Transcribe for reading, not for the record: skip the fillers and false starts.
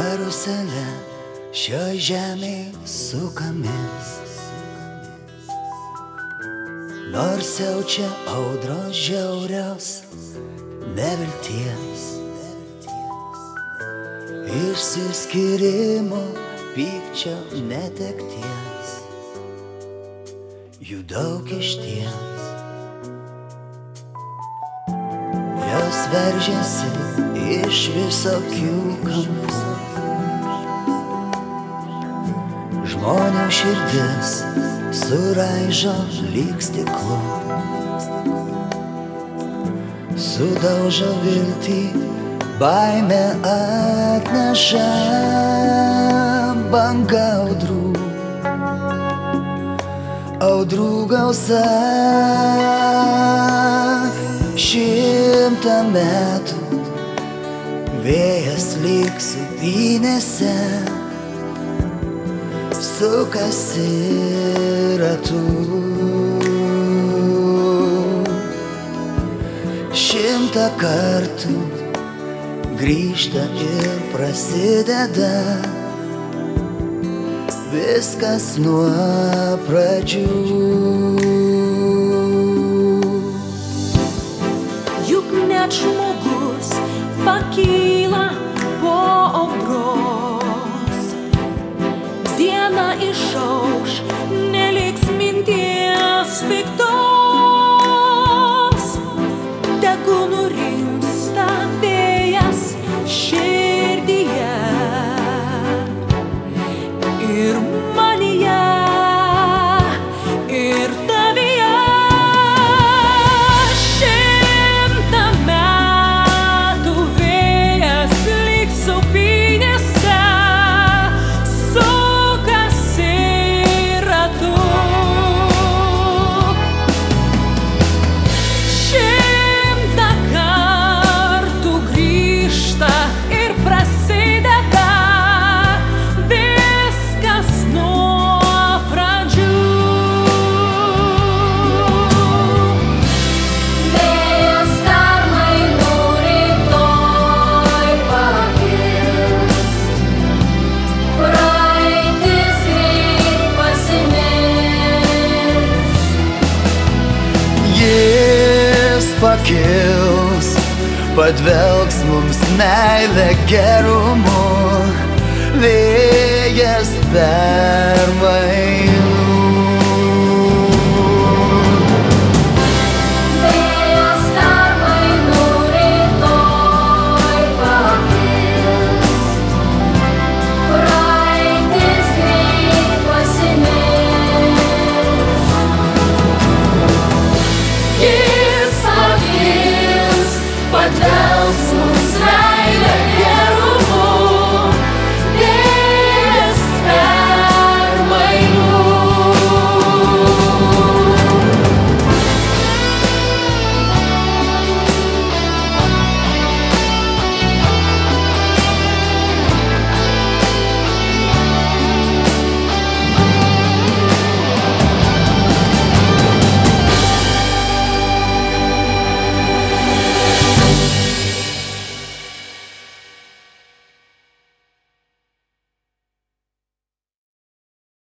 Karuselė šioj žemėj sukamės, nors siaučia audros žiaurios nevilties, išsiskyrimo, pykčio, netekties, jų daug išties. Jos veržiasi iš visokių kampų, žmonių širdis suraižo lyg stiklu, sudaužo viltį, baimę atneša banga audrų gausa. 100 metų vėjas lyg sūpynėse sukasi ratu. 100 kartų grįžta ir prasideda viskas nuo pradžių. Juk net žmogus pakyla po audros, diena išauš, neliks minties piktos, tegu nurimsta vėjas širdyje ir manyje, ir tavyje. 100 metų vėjas lyg sūpynėse sukasi ratu. 100 kartų grįžta ir prasideda viskas nuo pradžių. Vėjas permainų rytoj pakils, praeitis greit pasimirš. Jis pakils, padvelks mums meilę gerumu, vėjas permainų